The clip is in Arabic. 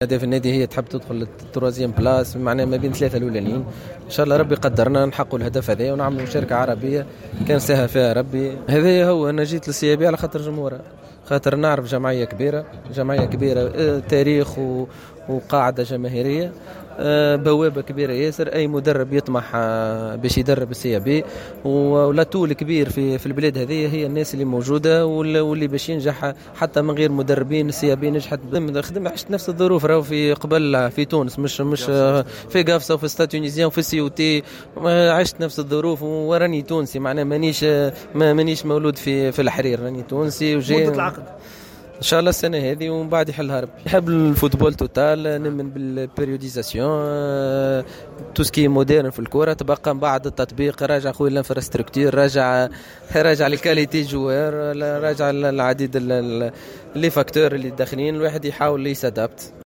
هدف النادي هي تحب تدخل التروازيام بلاس، معناها ما بين ثلاثة الأولانيين. إن شاء الله ربي قدرنا نحققوا الهدف هذا ونعملوا مشاركة عربية كان ساها فيها ربي. هذا هو، أنا جيت للسيابي على خاطر جمهورها، خاطر نعرف جمعية كبيرة، جمعية كبيرة تاريخ وقاعدة جماهيرية، بوابة كبيرة ياسر. أي مدرب يطمح باش يدرب السيابي، ولا طول كبير في البلاد هذه هي الناس اللي موجودة واللي باش ينجح حتى من غير مدربين. السيابي نجحت، عشت نفس الظروف راهو في قبل في تونس، مش في قافصة وفي ستاد تونيزيان وفي سيوتي، عشت نفس الظروف وراني تونسي، معناه مانيش مولود في الحرير، راني تونسي وجاي. مدة العقد ان شاء الله السنه هذه ومن بعد يحلها ربي. نحب الفوتبول توتال، نؤمن بالبيريوديزاسيون، تو سكي مودرن في الكره، تبقى من بعد التطبيق، راجع خويا الانفراستركتور، راجع الكاليتي جوار، راجع العديد لي فاكتور اللي داخلين، الواحد يحاول يسادابت.